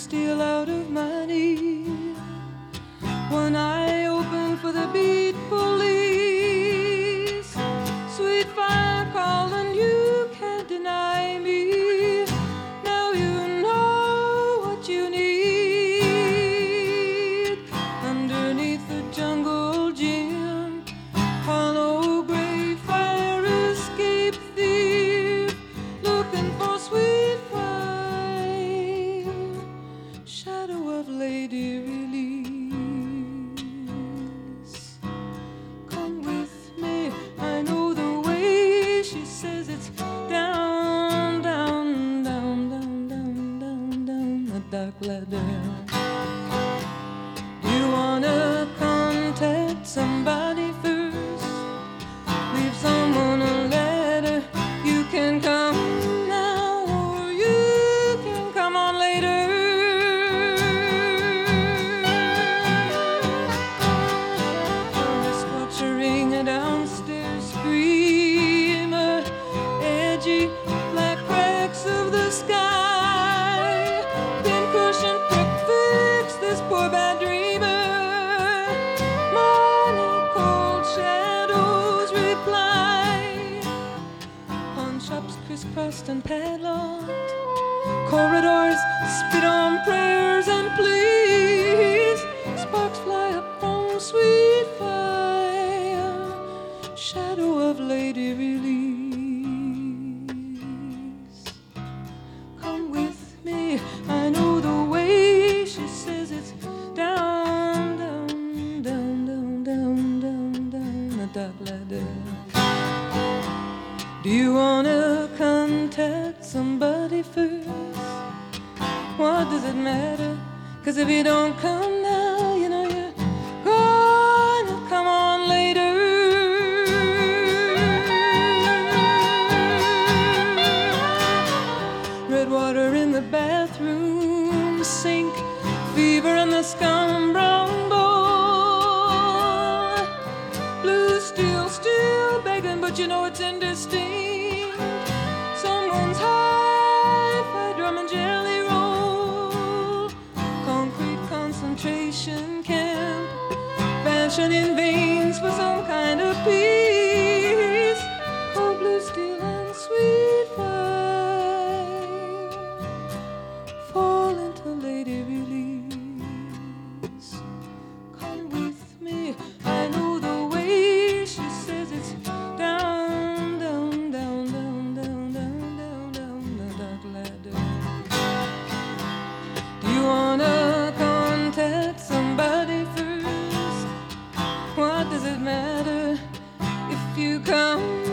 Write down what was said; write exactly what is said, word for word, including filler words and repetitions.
steal out of my knee. One eye open for the beat police. Sweet fire calling, you can't deny me. Now you know what you need. Underneath the jungle gym, hollow gray fire escape thief, looking for sweet fire, shadow of lady release. Come with me, I know the way. She says it's down, down, down, down, down, down, down the dark ladder. Do you wanna contact somebody first? Leave someone a letter. You can come now or you can come on later. Sculpturing a downstairs screamer, edgy black cracks of the sky. Pincushion quick fix this poor bad dreamer. Money cold shadows reply. Pawn shops crisscrossed and padlocked. Corridors spit on prayers and pleas. Sparks fly up from sweet fire, shadow of lady release. Come with me, I know the way. She says it's down, down, down, down, down, down, down the dark ladder. Do you wanna contact somebody first? What does it matter? 'Cause if you don't come now, you know you're gonna come on later. Red water in the bathroom sink, fever in the scum brown bowl. Blue steel still begging, but you know it's indistinct. Someone's hi-fi drum and jelly roll. Concrete concentration camp, passion in veins for some kind of peace. Cold blue steel and sweet fire fall into lady release. Come with me, I know the way. She says it's down, down, down, down, down, down, down, down the dark ladder. Do you wanna contact somebody first? What does it matter if you come